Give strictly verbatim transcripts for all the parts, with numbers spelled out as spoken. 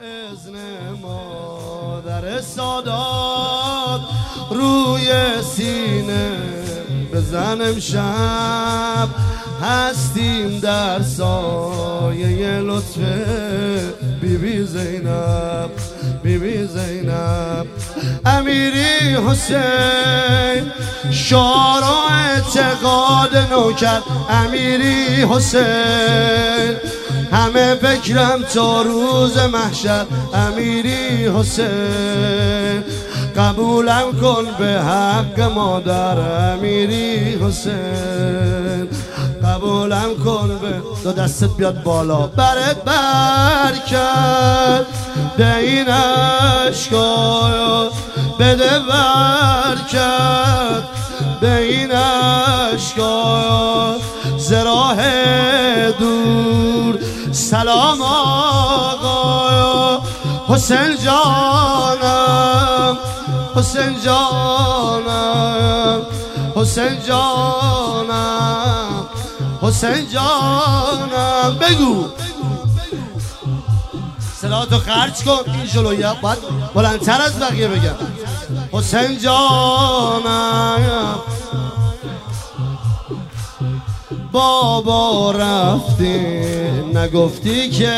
اذن مادر سادات روی سینه بزن امشب، هستیم در سایه لطف بی بی زینب، بی بی زینب. امیری حسین شعار و اعتقاد نوکر، امیری حسین همه فکرم تا روز محشر، امیری حسین قبولم کن به حق مادر، امیری حسین قبولم کن به دو دستت بیاد بالا، برت برکت به این عشقا، بده برکت به این عشقا، ز راه دور سلام آقا. حسین جانم، حسین جانم، حسین جانم، حسین جانم. بگو صداتو خرج کن، این جلویه باید بلندتر از بقیه بگم. حسین جانم بابا رفتی نگفتی که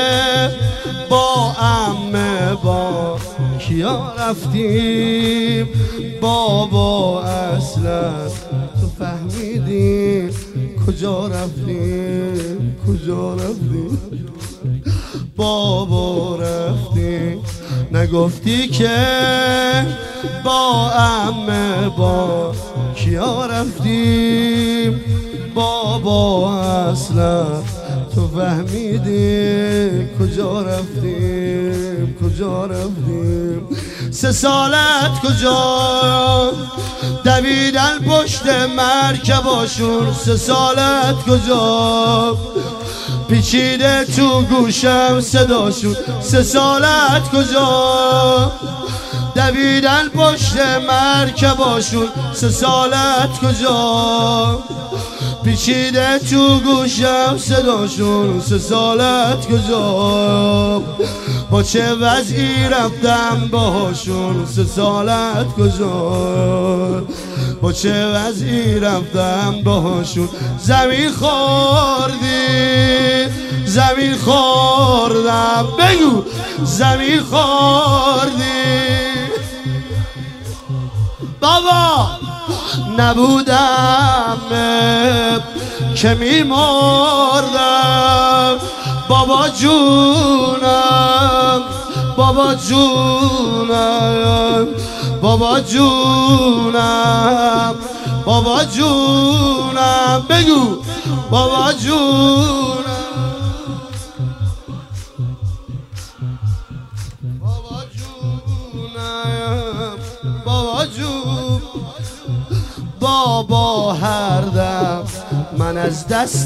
با عمه با کیا رفتیم، بابا اصلا تو فهمیدی کجا رفتیم، کجا رفتیم. بابا رفتی نگفتی که با عمه با کیا رفتیم، بابا اصلا تو فهمیدی کجا رفتیم، کجا رفتیم. سه سالت کجا دویدن پشت مرکباشون، سه سالت کجا پیچیده تو گوشم صداشون، سه سالت کجا دویدن پشت مرکباشون، سه سالت کجا پیچیده تو گوشم صداشون، سه سالت کجا با چه وضعی رفتم باهاشون، سه سالت کجا با چه وضعی رفتم باهاشون. زمین خوردی زمین خوردم، بگو زمین خوردی بابا، نبودم که میمردم، بابا جونم، بابا جونم، بابا جونم، بابا جونم. بگو بابا جونم، بابا جونم، بابا جون. بابا هر دم من از دست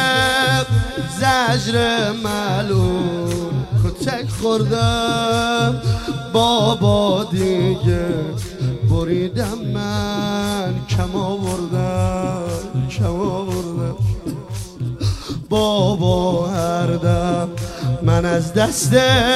زجر معلوم کتک خوردم، بابا دیگه بریدم من کم آوردم، کم آوردم. بابا هر دم من از دست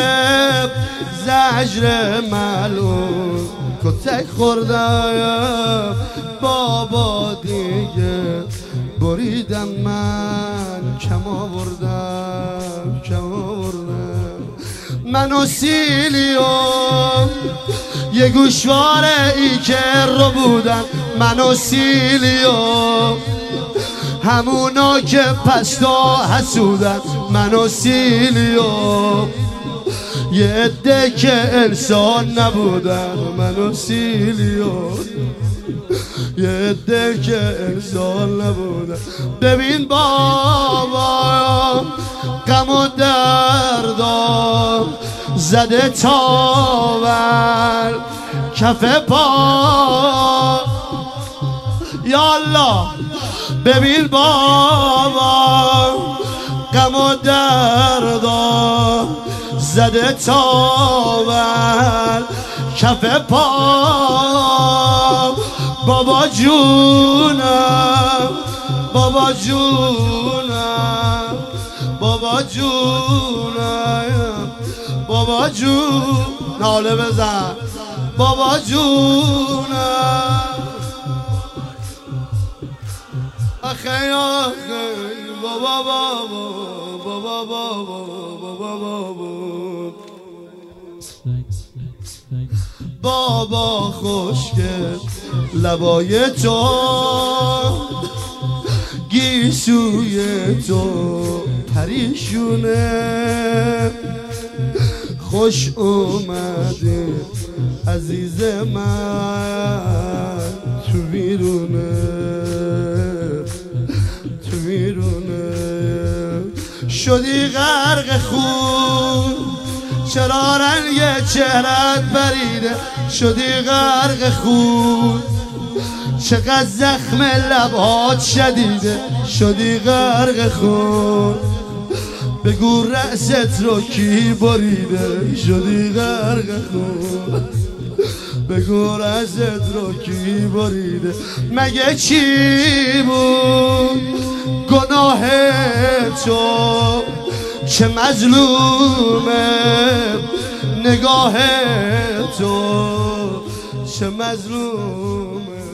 زجر معلوم کتک خوردم، بابا دیگه بریدم من کم آوردم، کم آوردم. من و سیلیوم یه گوشواره ای که رو بودن، من و سیلیوم همونا که پستا حسودن، من و سیلیوم یه عده که انسان نبودن، من و سیلیوم یه عده که انسان نبودن. ببین بابا غم و دردم زده تاول کف پا، یالله. ببین بابا غم و دردم زده تاول کف پا، بابا جونم، بابا جونم، بابا جونم. بابا جون ناله بزن بابا جونم آخه آخه بابا بابا بابا بابا بابا بابا خوشگل لبای تو گیسوی تو پریشونه خوش اومده عزیز من تو بیرونه تو بیرونه شدی غرق خون چرا رنگ چهرت بریده شدی غرق خون چقدر زخم لبهات شدیده شدی غرق خون بگو رأست رو کی بریده شدی غرق خون بگو رأست رو کی بریده مگه چی بود گناه تو که مظلومه نگاه تو چه مظلومه